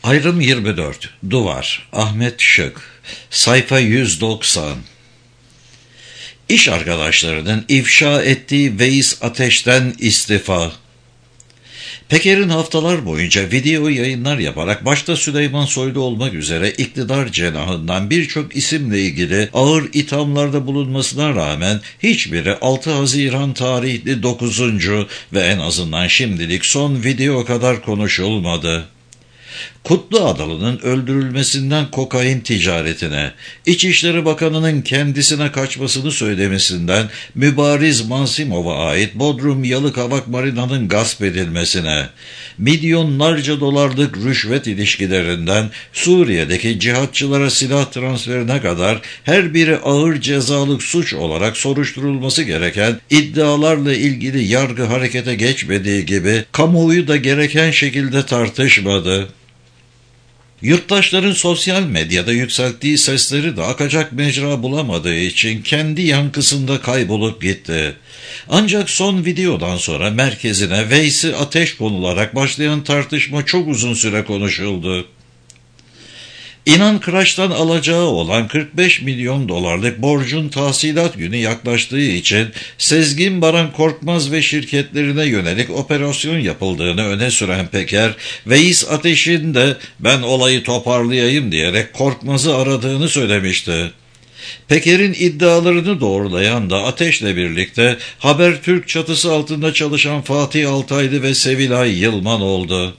Ayrım 24. Duvar. Ahmet Şık. Sayfa 190. İş arkadaşlarının ifşa ettiği Veys Ateş'ten istifa. Peker'in haftalar boyunca video yayınlar yaparak başta Süleyman Soylu olmak üzere iktidar cenahından birçok isimle ilgili ağır ithamlarda bulunmasına rağmen hiçbiri 6 Haziran tarihli 9. ve en azından şimdilik son video kadar konuşulmadı. Kutlu Adalı'nın öldürülmesinden kokain ticaretine, İçişleri Bakanı'nın kendisine kaçmasını söylemesinden Mübariz Mansimov'a ait Bodrum Yalıkavak Marina'nın gasp edilmesine, milyonlarca dolarlık rüşvet ilişkilerinden Suriye'deki cihatçılara silah transferine kadar her biri ağır cezalık suç olarak soruşturulması gereken iddialarla ilgili yargı harekete geçmediği gibi kamuoyu da gereken şekilde tartışmadı. Yurttaşların sosyal medyada yükselttiği sesleri de akacak mecra bulamadığı için kendi yankısında kaybolup gitti. Ancak son videodan sonra merkezine Veys'i ateş konularak başlayan tartışma çok uzun süre konuşuldu. İnan Kıraç'tan alacağı olan 45 milyon dolarlık borcun tahsilat günü yaklaştığı için Sezgin Baran Korkmaz ve şirketlerine yönelik operasyon yapıldığını öne süren Peker, Veys Ateş'in de ben olayı toparlayayım diyerek Korkmaz'ı aradığını söylemişti. Peker'in iddialarını doğrulayan da Ateş'le birlikte Habertürk çatısı altında çalışan Fatih Altaylı ve Sevilay Yılman oldu.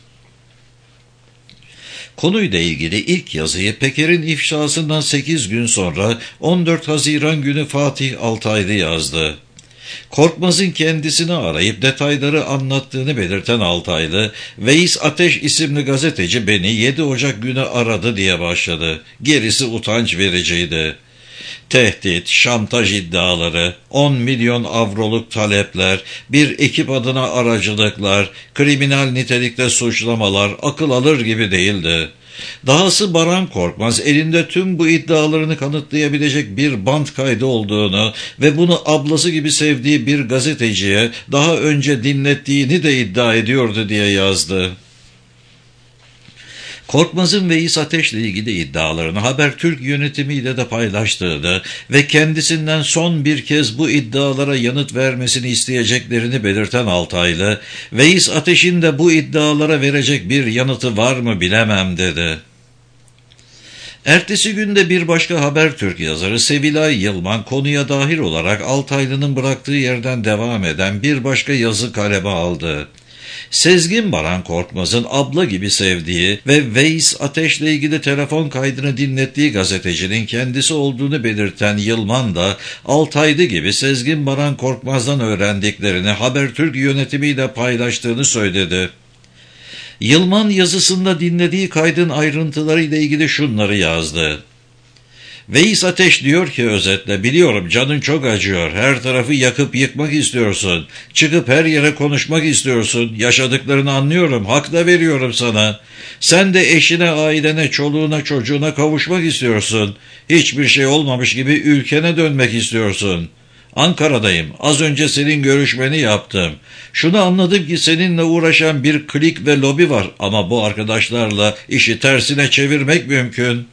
Konuyla ilgili ilk yazıyı Peker'in ifşasından 8 gün sonra 14 Haziran günü Fatih Altaylı yazdı. Korkmaz'ın kendisini arayıp detayları anlattığını belirten Altaylı, Veys Ateş isimli gazeteci beni 7 Ocak günü aradı diye başladı. Gerisi utanç vericiydi. Tehdit, şantaj iddiaları, 10 milyon avroluk talepler, bir ekip adına aracılıklar, kriminal nitelikte suçlamalar akıl alır gibi değildi. Dahası Baran Korkmaz elinde tüm bu iddialarını kanıtlayabilecek bir band kaydı olduğunu ve bunu ablası gibi sevdiği bir gazeteciye daha önce dinlettiğini de iddia ediyordu diye yazdı. Korkmaz'ın Veys Ateş'le ilgili iddialarını Habertürk yönetimiyle de paylaştığını ve kendisinden son bir kez bu iddialara yanıt vermesini isteyeceklerini belirten Altaylı, Veys Ateş'in de bu iddialara verecek bir yanıtı var mı bilemem dedi. Ertesi günde bir başka Habertürk yazarı Sevilay Yılman konuya dahil olarak Altaylı'nın bıraktığı yerden devam eden bir başka yazı kaleme aldı. Sezgin Baran Korkmaz'ın abla gibi sevdiği ve Veys Ateş'le ilgili telefon kaydını dinlettiği gazetecinin kendisi olduğunu belirten Yılman da Altaylı gibi Sezgin Baran Korkmaz'dan öğrendiklerini Habertürk yönetimiyle paylaştığını söyledi. Yılman yazısında dinlediği kaydın ayrıntılarıyla ilgili şunları yazdı. Veys Ateş diyor ki özetle, biliyorum canın çok acıyor, her tarafı yakıp yıkmak istiyorsun, çıkıp her yere konuşmak istiyorsun, yaşadıklarını anlıyorum, hak da veriyorum sana. Sen de eşine, ailene, çoluğuna, çocuğuna kavuşmak istiyorsun, hiçbir şey olmamış gibi ülkene dönmek istiyorsun. Ankara'dayım, az önce senin görüşmeni yaptım. Şunu anladım ki seninle uğraşan bir klik ve lobi var ama bu arkadaşlarla işi tersine çevirmek mümkün.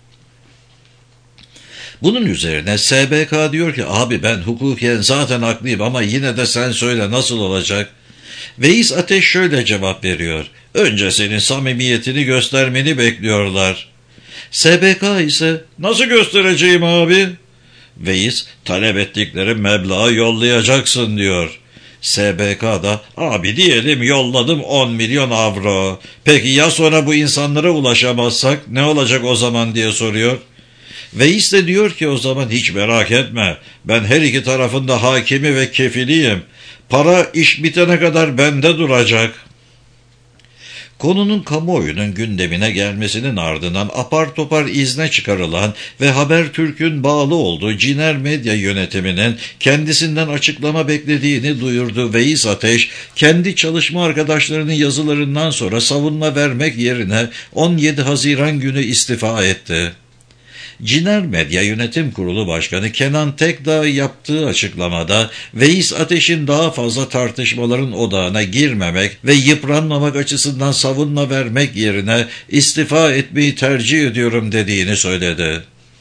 Bunun üzerine SBK diyor ki abi ben hukuken zaten haklıyım ama yine de sen söyle nasıl olacak? Veys Ateş şöyle cevap veriyor. Önce senin samimiyetini göstermeni bekliyorlar. SBK ise nasıl göstereceğim abi? Veys talep ettikleri meblağı yollayacaksın diyor. SBK da abi diyelim yolladım 10 milyon avro. Peki ya sonra bu insanlara ulaşamazsak ne olacak o zaman diye soruyor. Veys de diyor ki o zaman hiç merak etme, ben her iki tarafında hakimi ve kefiliyim, para iş bitene kadar bende duracak. Konunun kamuoyunun gündemine gelmesinin ardından apar topar izne çıkarılan ve Habertürk'ün bağlı olduğu Ciner Medya yönetiminin kendisinden açıklama beklediğini duyurdu. Veys Ateş, kendi çalışma arkadaşlarının yazılarından sonra savunma vermek yerine 17 Haziran günü istifa etti. Ciner Medya Yönetim Kurulu Başkanı Kenan Tekdağ yaptığı açıklamada Veys Ateş'in daha fazla tartışmaların odağına girmemek ve yıpranmamak açısından savunma vermek yerine istifa etmeyi tercih ediyorum dediğini söyledi.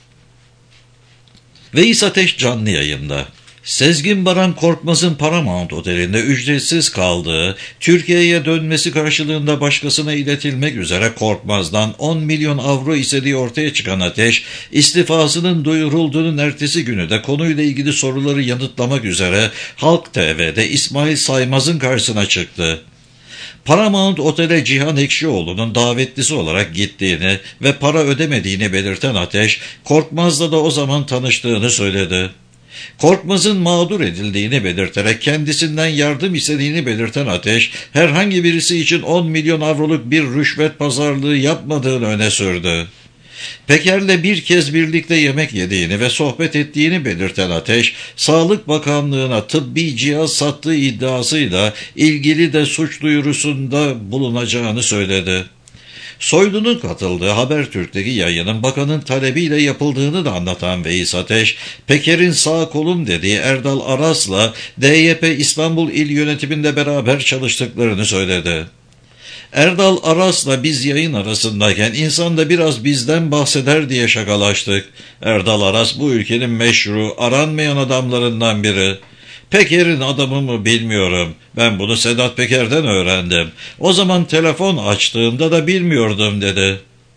Veys Ateş canlı yayında. Sezgin Baran Korkmaz'ın Paramount Oteli'nde ücretsiz kaldığı, Türkiye'ye dönmesi karşılığında başkasına iletilmek üzere Korkmaz'dan 10 milyon avro istediği ortaya çıkan Ateş, istifasının duyurulduğunun ertesi günü de konuyla ilgili soruları yanıtlamak üzere Halk TV'de İsmail Saymaz'ın karşısına çıktı. Paramount Otel'e Cihan Ekşioğlu'nun davetlisi olarak gittiğini ve para ödemediğini belirten Ateş, Korkmaz'la da o zaman tanıştığını söyledi. Korkmaz'ın mağdur edildiğini belirterek kendisinden yardım istediğini belirten Ateş, herhangi birisi için 10 milyon avroluk bir rüşvet pazarlığı yapmadığını öne sürdü. Peker'le bir kez birlikte yemek yediğini ve sohbet ettiğini belirten Ateş, Sağlık Bakanlığı'na tıbbi cihaz sattığı iddiasıyla ilgili de suç duyurusunda bulunacağını söyledi. Soylu'nun katıldığı Habertürk'teki yayının bakanın talebiyle yapıldığını da anlatan Veys Ateş, Peker'in sağ kolum dediği Erdal Aras'la DYP İstanbul İl Yönetiminde beraber çalıştıklarını söyledi. Erdal Aras'la biz yayın arasındayken insan da biraz bizden bahseder diye şakalaştık. Erdal Aras bu ülkenin meşru, aranmayan adamlarından biri. Peker'in adamı mı bilmiyorum. Ben bunu Sedat Peker'den öğrendim. O zaman telefon açtığımda da bilmiyordum dedi.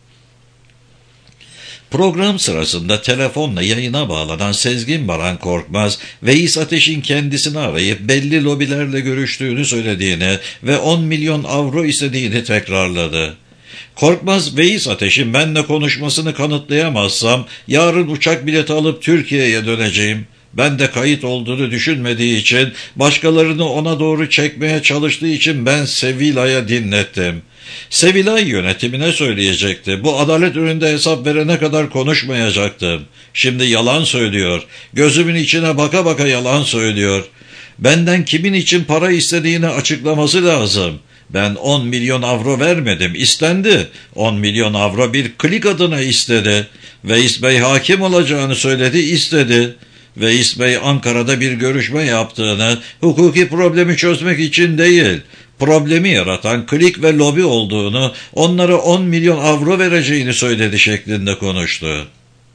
Program sırasında telefonla yayına bağlanan Sezgin Baran Korkmaz, Veys Ateş'in kendisini arayıp belli lobilerle görüştüğünü söylediğini ve 10 milyon avro istediğini tekrarladı. Korkmaz, Veys Ateş'in benimle konuşmasını kanıtlayamazsam yarın uçak bileti alıp Türkiye'ye döneceğim. Ben de kayıt olduğunu düşünmediği için, başkalarını ona doğru çekmeye çalıştığı için ben Sevilla'ya dinlettim. Sevilla yönetimine söyleyecekti. Bu adalet önünde hesap verene kadar konuşmayacaktım. Şimdi yalan söylüyor. Gözümün içine baka baka yalan söylüyor. Benden kimin için para istediğini açıklaması lazım. Ben 10 milyon avro vermedim, istendi. 10 milyon avro bir klik adına istedi. Veys Bey hakim olacağını söyledi, istedi. Veys Bey Ankara'da bir görüşme yaptığını, hukuki problemi çözmek için değil, problemi yaratan klik ve lobi olduğunu, onlara 10 milyon avro vereceğini söyledi şeklinde konuştu.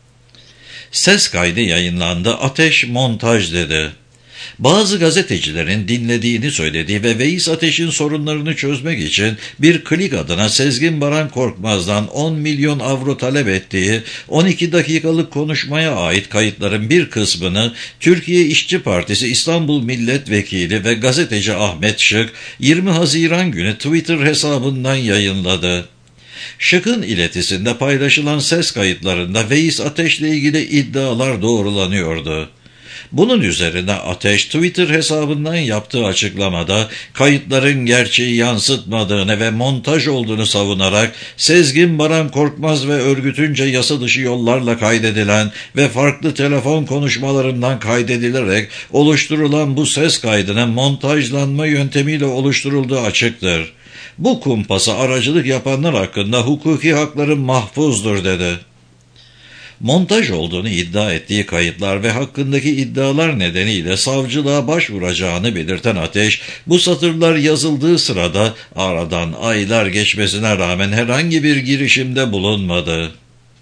Ses kaydı yayınlandı, Ateş montaj dedi. Bazı gazetecilerin dinlediğini söylediği ve Veys Ateş'in sorunlarını çözmek için bir klik adına Sezgin Baran Korkmaz'dan 10 milyon avro talep ettiği 12 dakikalık konuşmaya ait kayıtların bir kısmını Türkiye İşçi Partisi İstanbul Milletvekili ve gazeteci Ahmet Şık 20 Haziran günü Twitter hesabından yayınladı. Şık'ın iletisinde paylaşılan ses kayıtlarında Veys Ateş'le ilgili iddialar doğrulanıyordu. Bunun üzerine Ateş Twitter hesabından yaptığı açıklamada kayıtların gerçeği yansıtmadığını ve montaj olduğunu savunarak Sezgin Baran Korkmaz ve örgütünce yasa dışı yollarla kaydedilen ve farklı telefon konuşmalarından kaydedilerek oluşturulan bu ses kaydının montajlanma yöntemiyle oluşturulduğu açıktır. Bu kumpasa aracılık yapanlar hakkında hukuki hakları mahfuzdur dedi. Montaj olduğunu iddia ettiği kayıtlar ve hakkındaki iddialar nedeniyle savcılığa başvuracağını belirten Ateş, bu satırlar yazıldığı sırada aradan aylar geçmesine rağmen herhangi bir girişimde bulunmadı.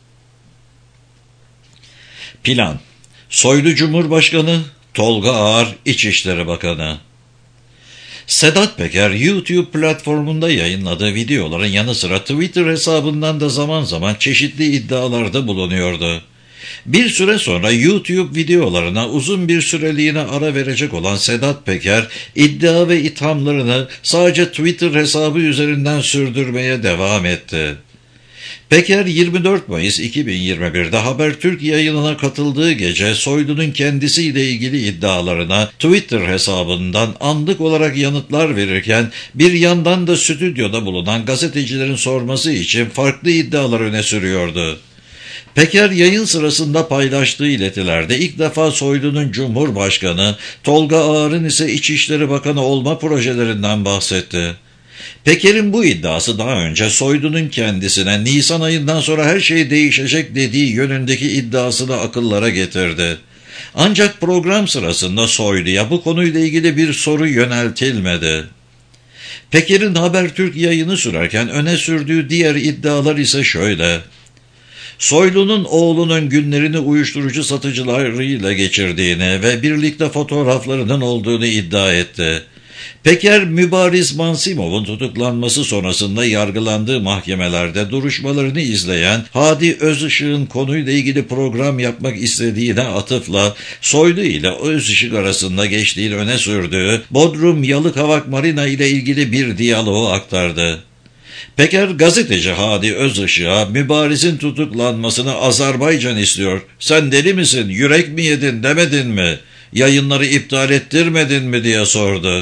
Plan: Soylu Cumhurbaşkanı, Tolga Ağar İçişleri Bakanı. Sedat Peker, YouTube platformunda yayınladığı videoların yanı sıra Twitter hesabından da zaman zaman çeşitli iddialarda bulunuyordu. Bir süre sonra YouTube videolarına uzun bir süreliğine ara verecek olan Sedat Peker, iddia ve ithamlarını sadece Twitter hesabı üzerinden sürdürmeye devam etti. Peker 24 Mayıs 2021'de Habertürk yayınına katıldığı gece Soylu'nun kendisiyle ilgili iddialarına Twitter hesabından anlık olarak yanıtlar verirken bir yandan da stüdyoda bulunan gazetecilerin sorması için farklı iddialar öne sürüyordu. Peker yayın sırasında paylaştığı iletilerde ilk defa Soylu'nun Cumhurbaşkanı, Tolga Ağar'ın ise İçişleri Bakanı olma projelerinden bahsetti. Peker'in bu iddiası daha önce Soylu'nun kendisine Nisan ayından sonra her şey değişecek dediği yönündeki iddiasını akıllara getirdi. Ancak program sırasında Soylu'ya bu konuyla ilgili bir soru yöneltilmedi. Peker'in Habertürk yayını sürerken öne sürdüğü diğer iddialar ise şöyle: Soylu'nun oğlunun günlerini uyuşturucu satıcılarıyla geçirdiğini ve birlikte fotoğraflarının olduğunu iddia etti. Peker, Mübariz Mansimov'un tutuklanması sonrasında yargılandığı mahkemelerde duruşmalarını izleyen Hadi Özışık'ın konuyla ilgili program yapmak istediğine atıfla Soylu ile Özışık arasında geçtiğini öne sürdüğü Bodrum Yalıkavak Marina ile ilgili bir diyaloğu aktardı. Peker, gazeteci Hadi Özışık'a Mübariz'in tutuklanmasını Azerbaycan istiyor, sen deli misin, yürek mi yedin demedin mi, yayınları iptal ettirmedin mi diye sordu.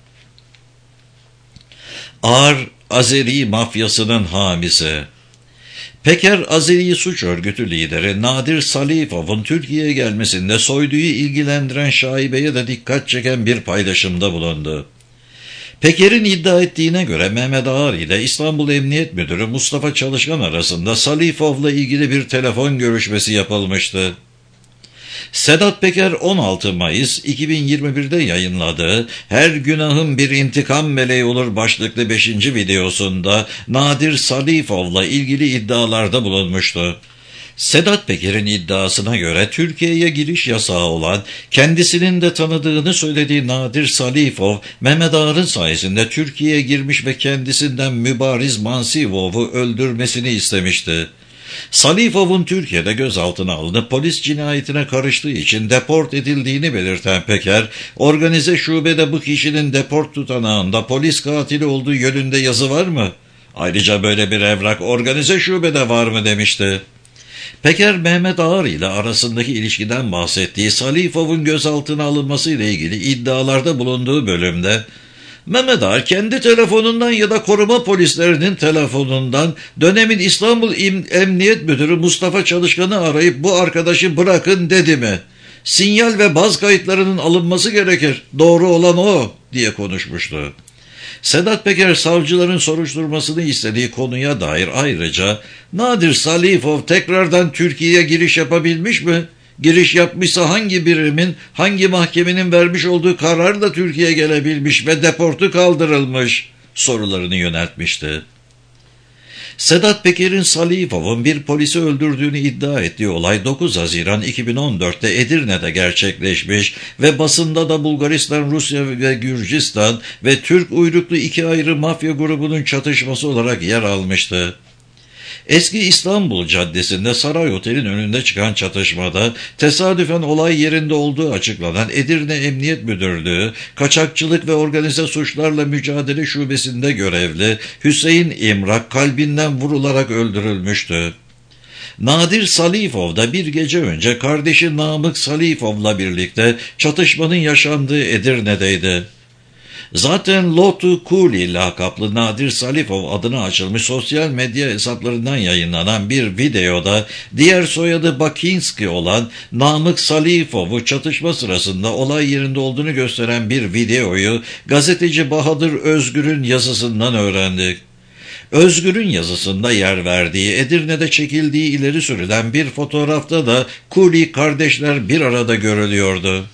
Ağır Azeri mafyasının hamisi. Peker, Azeri suç örgütü lideri Nadir Salifov'un Türkiye'ye gelmesinde Soylu'yu ilgilendiren şaibeye de dikkat çeken bir paylaşımda bulundu. Peker'in iddia ettiğine göre Mehmet Ağar ile İstanbul Emniyet Müdürü Mustafa Çalışkan arasında Salifov'la ilgili bir telefon görüşmesi yapılmıştı. Sedat Peker 16 Mayıs 2021'de yayınladığı "Her günahın bir intikam meleği olur" başlıklı 5. videosunda Nadir Salifov'la ilgili iddialarda bulunmuştu. Sedat Peker'in iddiasına göre Türkiye'ye giriş yasağı olan, kendisinin de tanıdığını söylediği Nadir Salifov, Mehmet Ağar'ın sayesinde Türkiye'ye girmiş ve kendisinden Mübariz Mansimov'u öldürmesini istemişti. Salifov'un Türkiye'de gözaltına alınıp polis cinayetine karıştığı için deport edildiğini belirten Peker, organize şubede bu kişinin deport tutanağında polis katili olduğu yönünde yazı var mı? Ayrıca böyle bir evrak organize şubede var mı demişti. Peker, Mehmet Ağar ile arasındaki ilişkiden bahsettiği Salifov'un gözaltına alınması ile ilgili iddialarda bulunduğu bölümde, Mehmet Ağar kendi telefonundan ya da koruma polislerinin telefonundan dönemin İstanbul Emniyet Müdürü Mustafa Çalışkan'ı arayıp bu arkadaşı bırakın dedi mi? Sinyal ve baz kayıtlarının alınması gerekir, doğru olan o diye konuşmuştu. Sedat Peker, savcıların soruşturmasını istediği konuya dair ayrıca Nadir Salifov tekrardan Türkiye'ye giriş yapabilmiş mi? Giriş yapmışsa hangi birimin, hangi mahkemenin vermiş olduğu kararla Türkiye'ye gelebilmiş ve deportu kaldırılmış sorularını yöneltmişti. Sedat Peker'in Salifov'un bir polisi öldürdüğünü iddia ettiği olay 9 Haziran 2014'te Edirne'de gerçekleşmiş ve basında da Bulgaristan, Rusya ve Gürcistan ve Türk uyruklu iki ayrı mafya grubunun çatışması olarak yer almıştı. Eski İstanbul Caddesi'nde Saray Otel'in önünde çıkan çatışmada tesadüfen olay yerinde olduğu açıklanan Edirne Emniyet Müdürlüğü, Kaçakçılık ve Organize Suçlarla Mücadele Şubesi'nde görevli Hüseyin İmrak kalbinden vurularak öldürülmüştü. Nadir Salifov da bir gece önce kardeşi Namık Salifov'la birlikte çatışmanın yaşandığı Edirne'deydi. Zaten Lotu Kuli lakaplı Nadir Salifov adına açılmış sosyal medya hesaplarından yayınlanan bir videoda diğer soyadı Bakinski olan Namık Salifov'u çatışma sırasında olay yerinde olduğunu gösteren bir videoyu gazeteci Bahadır Özgür'ün yazısından öğrendik. Özgür'ün yazısında yer verdiği Edirne'de çekildiği ileri sürülen bir fotoğrafta da Kuli kardeşler bir arada görülüyordu.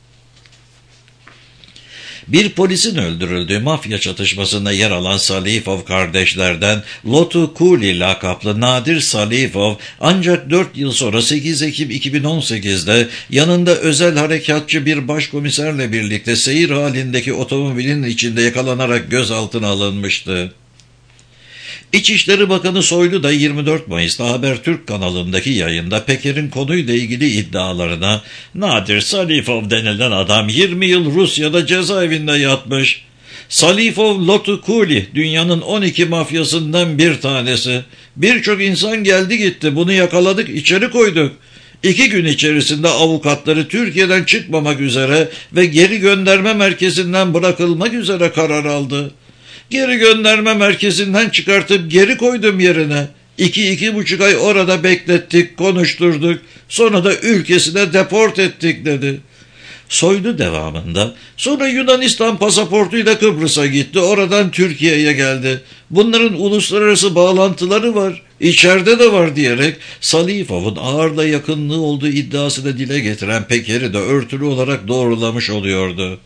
Bir polisin öldürüldüğü mafya çatışmasında yer alan Salifov kardeşlerden Lotu Kuli lakaplı Nadir Salifov ancak 4 yıl sonra 8 Ekim 2018'de yanında özel harekatçı bir başkomiserle birlikte seyir halindeki otomobilin içinde yakalanarak gözaltına alınmıştı. İçişleri Bakanı Soylu da 24 Mayıs'ta Habertürk kanalındaki yayında Peker'in konuyla ilgili iddialarına "Nadir Salifov denilen adam 20 yıl Rusya'da cezaevinde yatmış. Salifov Lotu Kuli dünyanın 12 mafyasından bir tanesi. Birçok insan geldi gitti, bunu yakaladık, içeri koyduk. 2 gün içerisinde avukatları Türkiye'den çıkmamak üzere ve geri gönderme merkezinden bırakılmak üzere karar aldı. Geri gönderme merkezinden çıkartıp geri koydum yerine. 2-2,5 ay orada beklettik, konuşturduk. Sonra da ülkesine deport ettik" dedi. Soylu devamında, sonra Yunanistan pasaportuyla Kıbrıs'a gitti, oradan Türkiye'ye geldi. Bunların uluslararası bağlantıları var, içeride de var diyerek Salifov'un ağırla yakınlığı olduğu iddiasını dile getiren Peker'i de örtülü olarak doğrulamış oluyordu.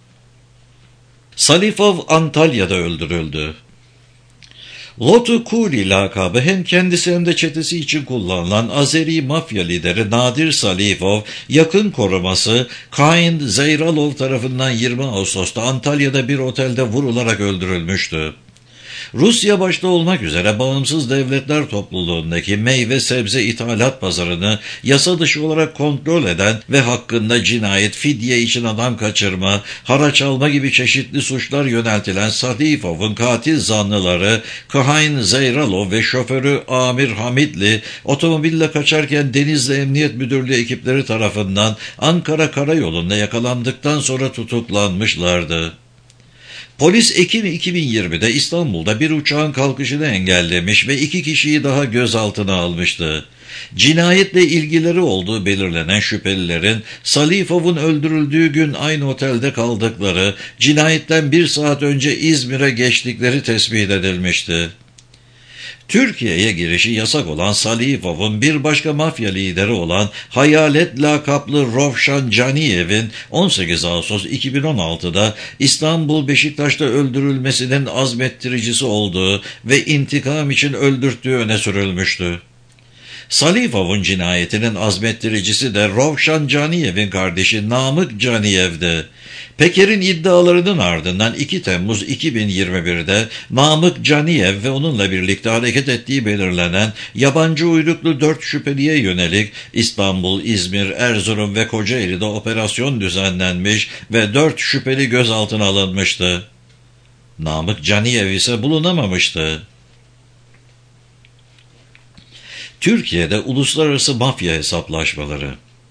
Salifov Antalya'da öldürüldü. Lotu Kuli lakabı hem kendisi hem de çetesi için kullanılan Azeri mafya lideri Nadir Salifov, yakın koruması Kain Zeyralov tarafından 20 Ağustos'ta Antalya'da bir otelde vurularak öldürülmüştü. Rusya başta olmak üzere bağımsız devletler topluluğundaki meyve sebze ithalat pazarını yasa dışı olarak kontrol eden ve hakkında cinayet, fidye için adam kaçırma, haraç alma gibi çeşitli suçlar yöneltilen Salifov'un katil zanlıları Kahin Zeyralov ve şoförü Amir Hamidli otomobille kaçarken Denizli Emniyet Müdürlüğü ekipleri tarafından Ankara Karayolu'nda yakalandıktan sonra tutuklanmışlardı. Polis Ekim 2020'de İstanbul'da bir uçağın kalkışını engellemiş ve 2 kişiyi daha gözaltına almıştı. Cinayetle ilgileri olduğu belirlenen şüphelilerin Salifov'un öldürüldüğü gün aynı otelde kaldıkları, cinayetten 1 saat önce İzmir'e geçtikleri tespit edilmişti. Türkiye'ye girişi yasak olan Salifov'un bir başka mafya lideri olan Hayalet lakaplı Rovşan Caniyev'in 18 Ağustos 2016'da İstanbul Beşiktaş'ta öldürülmesinin azmettiricisi olduğu ve intikam için öldürttüğü öne sürülmüştü. Salifov'un cinayetinin azmettiricisi de Rovşan Caniyev'in kardeşi Namık Caniyev'di. Peker'in iddialarının ardından 2 Temmuz 2021'de Namık Caniyev ve onunla birlikte hareket ettiği belirlenen yabancı uyruklu 4 şüpheliye yönelik İstanbul, İzmir, Erzurum ve Kocaeli'de operasyon düzenlenmiş ve 4 şüpheli gözaltına alınmıştı. Namık Caniyev ise bulunamamıştı. Türkiye'de uluslararası mafya hesaplaşmaları.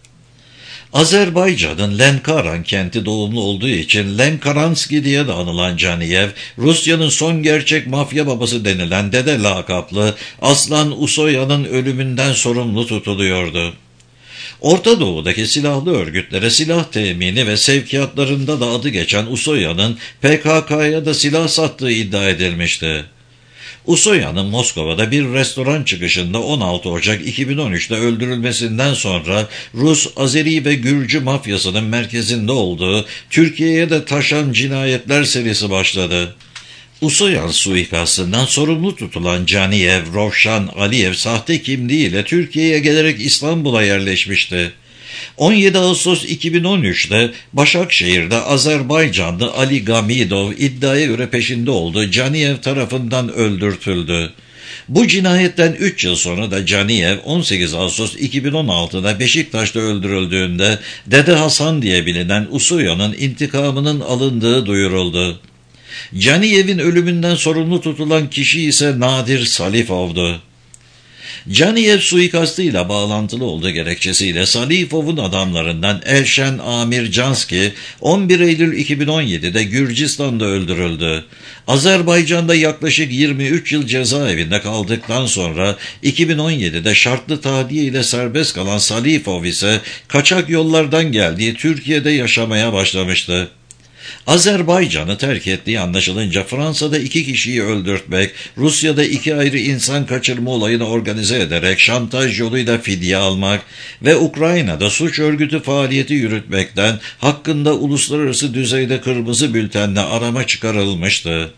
Azerbaycan'ın Lenkaran kenti doğumlu olduğu için Lenkaranski diye de anılan Caniyev, Rusya'nın son gerçek mafya babası denilen Dede lakaplı Aslan Usoyan'ın ölümünden sorumlu tutuluyordu. Orta Doğu'daki silahlı örgütlere silah temini ve sevkiyatlarında da adı geçen Usoyan'ın PKK'ya da silah sattığı iddia edilmişti. Usoyan'ın Moskova'da bir restoran çıkışında 16 Ocak 2013'te öldürülmesinden sonra Rus, Azeri ve Gürcü mafyasının merkezinde olduğu Türkiye'ye de taşan cinayetler serisi başladı. Usoyan suikastından sorumlu tutulan Caniyev, Rovşan Aliyev sahte kimliğiyle Türkiye'ye gelerek İstanbul'a yerleşmişti. 17 Ağustos 2013'te Başakşehir'de Azerbaycanlı Ali Gamidov iddiaya göre peşinde olduğu Caniyev tarafından öldürtüldü. Bu cinayetten 3 yıl sonra da Caniyev 18 Ağustos 2016'da Beşiktaş'ta öldürüldüğünde Dede Hasan diye bilinen Usoyan'ın intikamının alındığı duyuruldu. Caniyev'in ölümünden sorumlu tutulan kişi ise Nadir Salifov'du. Caniyev suikastıyla bağlantılı olduğu gerekçesiyle Salifov'un adamlarından Elşen Amir Canski 11 Eylül 2017'de Gürcistan'da öldürüldü. Azerbaycan'da yaklaşık 23 yıl cezaevinde kaldıktan sonra 2017'de şartlı tahliye ile serbest kalan Salifov ise kaçak yollardan geldiği Türkiye'de yaşamaya başlamıştı. Azerbaycan'ı terk ettiği anlaşılınca Fransa'da 2 kişiyi öldürtmek, Rusya'da 2 ayrı insan kaçırma olayını organize ederek şantaj yoluyla fidye almak ve Ukrayna'da suç örgütü faaliyeti yürütmekten hakkında uluslararası düzeyde kırmızı bültenle arama çıkarılmıştı.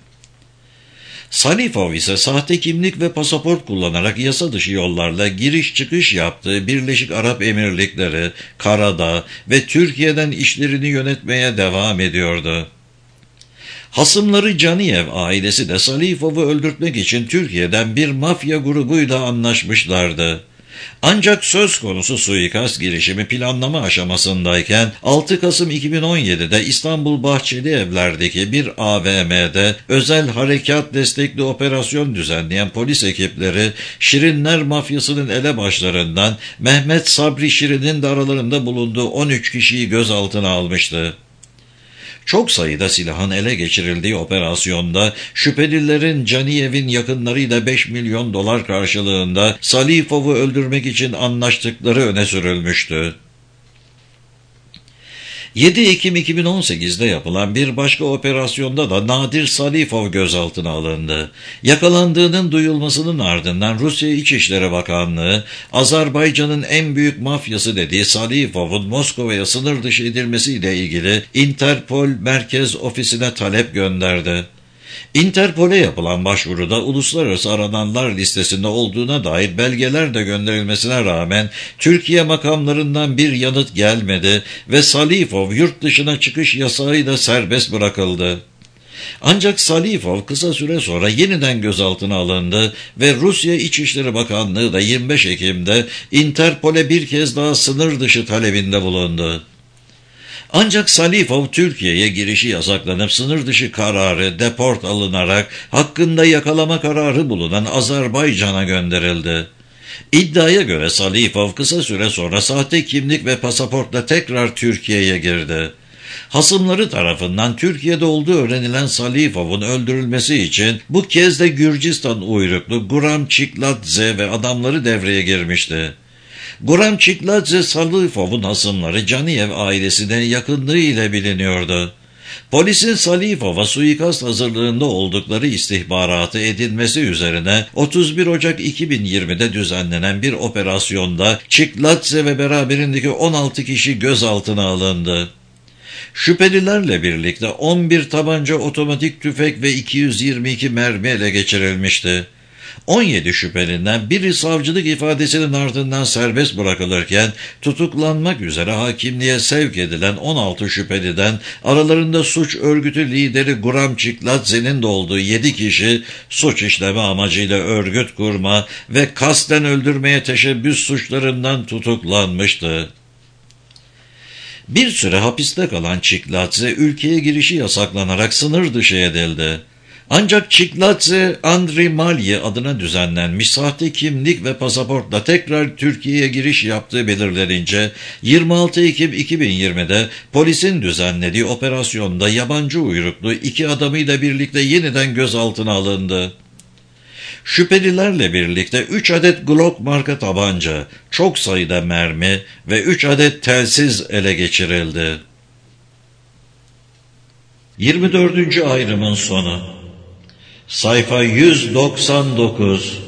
Salifov ise sahte kimlik ve pasaport kullanarak yasa dışı yollarla giriş çıkış yaptığı Birleşik Arap Emirlikleri, Karadağ ve Türkiye'den işlerini yönetmeye devam ediyordu. Hasımları Caniyev ailesi de Salifov'u öldürtmek için Türkiye'den bir mafya grubuyla anlaşmışlardı. Ancak söz konusu suikast girişimi planlama aşamasındayken 6 Kasım 2017'de İstanbul Bahçelievler'deki bir AVM'de özel harekat destekli operasyon düzenleyen polis ekipleri Şirinler mafyasının elebaşlarından Mehmet Sabri Şirin'in de aralarında bulunduğu 13 kişiyi gözaltına almıştı. Çok sayıda silahın ele geçirildiği operasyonda şüphelilerin Caniyev'in yakınlarıyla 5 milyon dolar karşılığında Salifov'u öldürmek için anlaştıkları öne sürülmüştü. 7 Ekim 2018'de yapılan bir başka operasyonda da Nadir Salifov gözaltına alındı. Yakalandığının duyulmasının ardından Rusya İçişleri Bakanlığı, Azerbaycan'ın en büyük mafyası dediği Salifov'un Moskova'ya sınır dışı edilmesiyle ilgili Interpol Merkez Ofisi'ne talep gönderdi. Interpol'e yapılan başvuruda uluslararası arananlar listesinde olduğuna dair belgeler de gönderilmesine rağmen Türkiye makamlarından bir yanıt gelmedi ve Salifov yurt dışına çıkış yasağıyla serbest bırakıldı. Ancak Salifov kısa süre sonra yeniden gözaltına alındı ve Rusya İçişleri Bakanlığı da 25 Ekim'de Interpol'e bir kez daha sınır dışı talebinde bulundu. Ancak Salifov Türkiye'ye girişi yasaklanıp sınır dışı kararı deport alınarak hakkında yakalama kararı bulunan Azerbaycan'a gönderildi. İddiaya göre Salifov kısa süre sonra sahte kimlik ve pasaportla tekrar Türkiye'ye girdi. Hasımları tarafından Türkiye'de olduğu öğrenilen Salifov'un öldürülmesi için bu kez de Gürcistan uyruklu Guram Çikladze ve adamları devreye girmişti. Guram Çikladze Salifov'un hasımları Caniyev ailesine yakınlığı ile biliniyordu. Polisin Salifov'a suikast hazırlığında oldukları istihbaratı edinmesi üzerine 31 Ocak 2020'de düzenlenen bir operasyonda Çikladze ve beraberindeki 16 kişi gözaltına alındı. Şüphelilerle birlikte 11 tabanca, otomatik tüfek ve 222 mermi ele geçirilmişti. 17 şüphelinden biri savcılık ifadesinin ardından serbest bırakılırken tutuklanmak üzere hakimliğe sevk edilen 16 şüpheliden aralarında suç örgütü lideri Guram Çikladze'nin de olduğu 7 kişi suç işleme amacıyla örgüt kurma ve kasten öldürmeye teşebbüs suçlarından tutuklanmıştı. Bir süre hapiste kalan Çikladze ülkeye girişi yasaklanarak sınır dışı edildi. Ancak Çikladze, Andriy Malyi adına düzenlenmiş sahte kimlik ve pasaportla tekrar Türkiye'ye giriş yaptığı belirlenince 26 Ekim 2020'de polisin düzenlediği operasyonda yabancı uyruklu 2 adamıyla birlikte yeniden gözaltına alındı. Şüphelilerle birlikte 3 adet Glock marka tabanca, çok sayıda mermi ve 3 adet telsiz ele geçirildi. 24. ayrımın sonu. Sayfa 199.